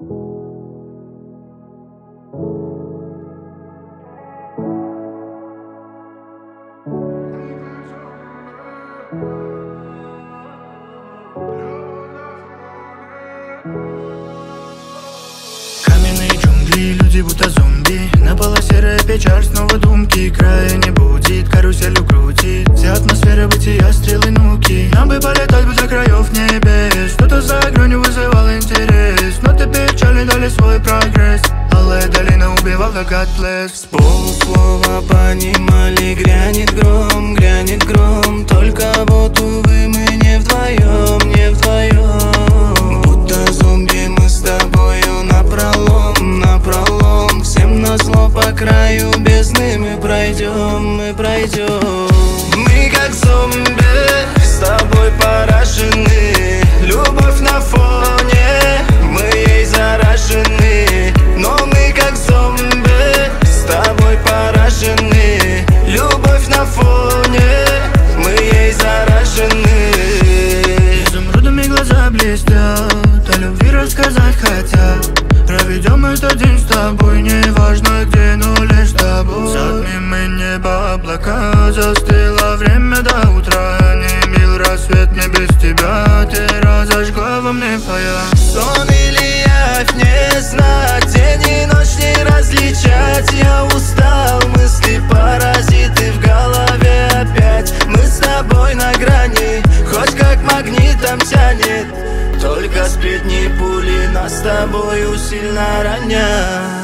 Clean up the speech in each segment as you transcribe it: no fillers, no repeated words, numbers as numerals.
Каменные джунгли, люди будто зомби. На полу серая печаль, снова думки. Края не будет, каруселью крутит. Вся атмосфера бытия, стрелы нуки. Нам бы полетать бы до краев небес. Что-то за гранью вызывал интерес. Но ты печали дали свой прогресс. Алая долина убивала God-bless. С полуслова понимали, грянет гром. Только вот, увы, мы не вдвоем, не вдвоем. Будто зомби мы с тобою напролом. Всем назло по краю бездны мы пройдем, мы пройдем. Мы как зомби, с тобой поражены. Любовь на фоне, мы ей заражены. Но мы как зомби, с тобой поражены. Любовь на фоне, мы ей заражены. Изумрудами глаза блестят, о любви рассказать хотят. Проведем этот день с тобой, неважно где, но лишь с тобой. Затмим мы небо, облака, застыло время до утра. Не мил рассвет мне без тебя, ты разожгла во мне фая. Сон или явь, не знать, день и ночь не различать. Я устал, мысли паразиты в голове опять. Мы с тобой на грани, хоть как магнитом тянет. Только сплетни пули нас с тобою сильно ранят.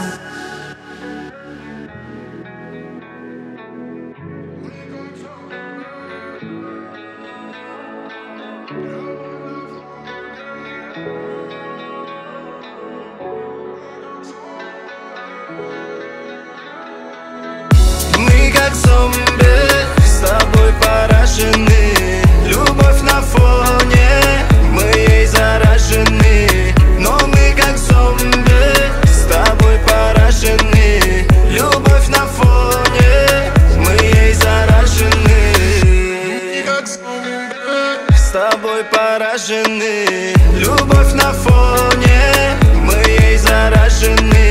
Мы как зомби, с тобой поражены. Любовь на фоне, мы ей заражены. Но мы как зомби, с тобой поражены. Любовь на фоне, мы ей заражены. Мы как зомби, с тобой поражены. Любовь на фоне, мы ей заражены.